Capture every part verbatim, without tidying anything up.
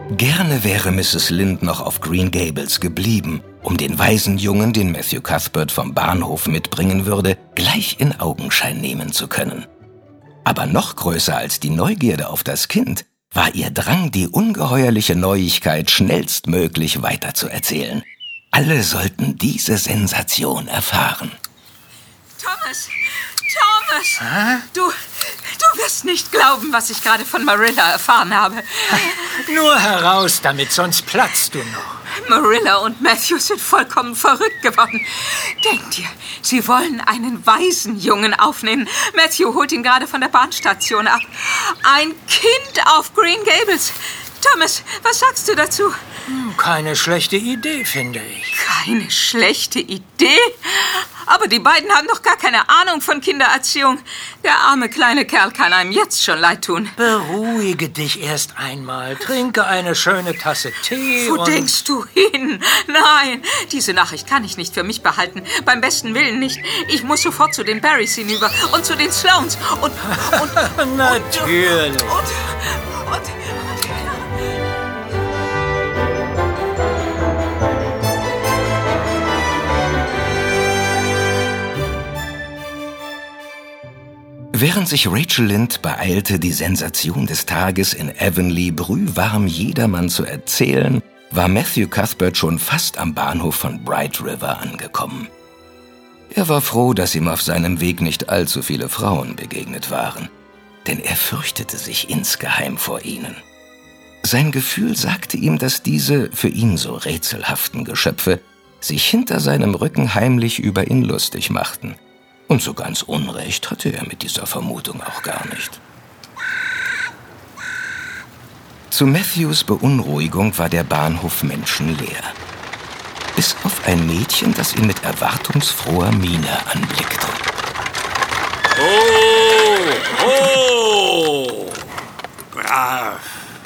Gerne wäre Misses Lind noch auf Green Gables geblieben, um den Waisenjungen, den Matthew Cuthbert vom Bahnhof mitbringen würde, gleich in Augenschein nehmen zu können. Aber noch größer als die Neugierde auf das Kind war ihr Drang, die ungeheuerliche Neuigkeit schnellstmöglich weiterzuerzählen. Alle sollten diese Sensation erfahren. Thomas! Thomas! Hä? Du, du wirst nicht glauben, was ich gerade von Marilla erfahren habe. Nur heraus damit, sonst platzt du noch. Marilla und Matthew sind vollkommen verrückt geworden. Denk dir, sie wollen einen Waisenjungen aufnehmen. Matthew holt ihn gerade von der Bahnstation ab. Ein Kind auf Green Gables. Thomas, was sagst du dazu? Keine schlechte Idee, finde ich. Keine schlechte Idee? Aber die beiden haben doch gar keine Ahnung von Kindererziehung. Der arme kleine Kerl kann einem jetzt schon leid tun. Beruhige dich erst einmal. Trinke eine schöne Tasse Tee. Wo und denkst du hin? Nein, diese Nachricht kann ich nicht für mich behalten. Beim besten Willen nicht. Ich muss sofort zu den Barrys hinüber und zu den Sloans. Und, und, Natürlich. Und, und, und, und Während sich Rachel Lind beeilte, die Sensation des Tages in Avonlea brühwarm jedermann zu erzählen, war Matthew Cuthbert schon fast am Bahnhof von Bright River angekommen. Er war froh, dass ihm auf seinem Weg nicht allzu viele Frauen begegnet waren, denn er fürchtete sich insgeheim vor ihnen. Sein Gefühl sagte ihm, dass diese für ihn so rätselhaften Geschöpfe sich hinter seinem Rücken heimlich über ihn lustig machten. Und so ganz Unrecht hatte er mit dieser Vermutung auch gar nicht. Zu Matthews Beunruhigung war der Bahnhof menschenleer. Bis auf ein Mädchen, das ihn mit erwartungsfroher Miene anblickte. Oh, oh, brav.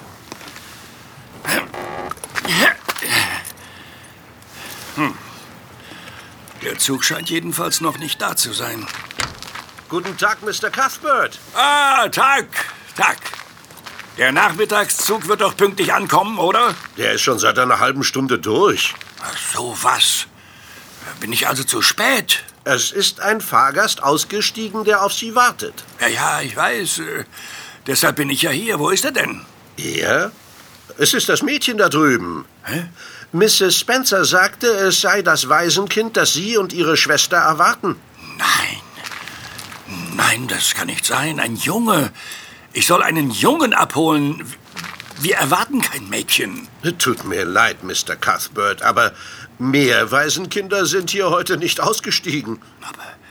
Hm. Der Zug scheint jedenfalls noch nicht da zu sein. Guten Tag, Mister Cuthbert. Ah, Tag, Tag. Der Nachmittagszug wird doch pünktlich ankommen, oder? Der ist schon seit einer halben Stunde durch. Ach so, was? Bin ich also zu spät? Es ist ein Fahrgast ausgestiegen, der auf Sie wartet. Ja, ja, ich weiß. Äh, deshalb bin ich ja hier. Wo ist er denn? Er? Es ist das Mädchen da drüben. Hä? Misses Spencer sagte, es sei das Waisenkind, das Sie und Ihre Schwester erwarten. Nein. Nein, das kann nicht sein. Ein Junge. Ich soll einen Jungen abholen. Wir erwarten kein Mädchen. Tut mir leid, Mister Cuthbert, aber mehr Waisenkinder sind hier heute nicht ausgestiegen. Aber